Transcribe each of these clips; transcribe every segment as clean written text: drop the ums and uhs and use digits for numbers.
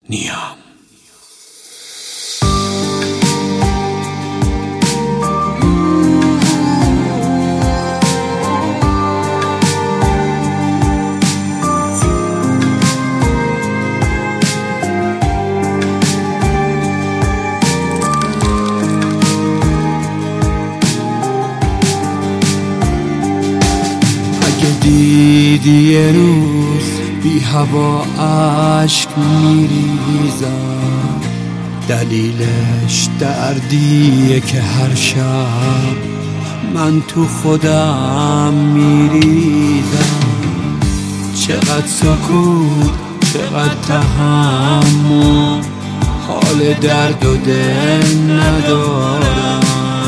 نیام. دیدی یه روز بی هوا عشق میریزم، دلیلش دردیه که هر شب من تو خودم میریزم. چقدر سکوت، چقدر تحمل، حال درد و دل ندارم.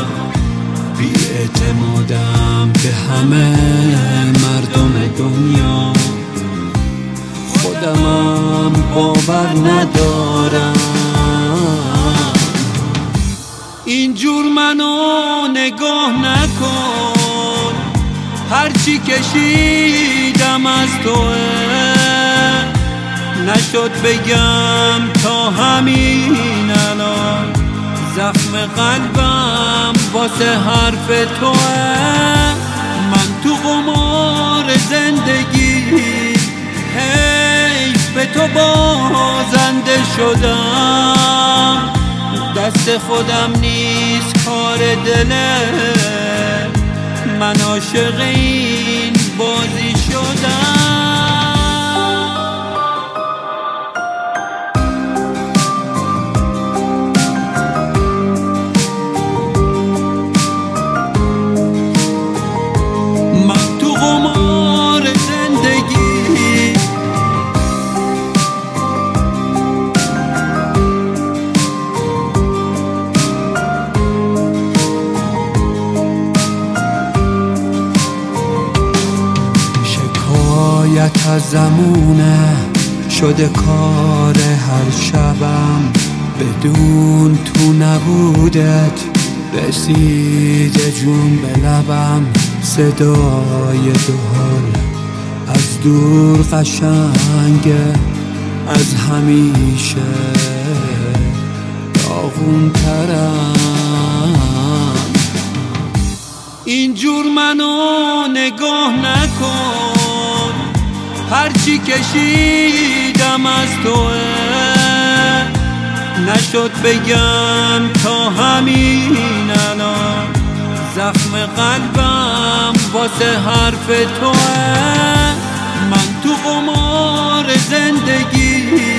بی‌اعتمادم به همه مردم دنیا، خودمم باور ندارم. اینجور منو نگاه نکن، هرچی کشیدم از توه، نشد بگم تا همین الان زخم قلبم واسه حرف توه. من تو قمار زندگی حیف به تو بازنده شدم، دست خودم نیست کار دله، من عاشق این بازی شدم. از زمونه شده کار هر شبم، بدون تو نبودت رسیده جون به لبم. صدای دهل از دور قشنگه، از همیشه داغون ترم. اینجور منو نگاه نکن، هرچی کشیدم از توه، نشد بگم تا همین الان زخم قلبم واسه حرف توه. من تو قمار زندگی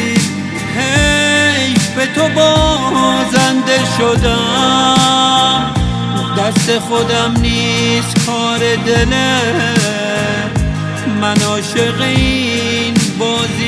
حیف به تو بازنده شدم، دست خودم نیست کار دله، من عاشق این بازی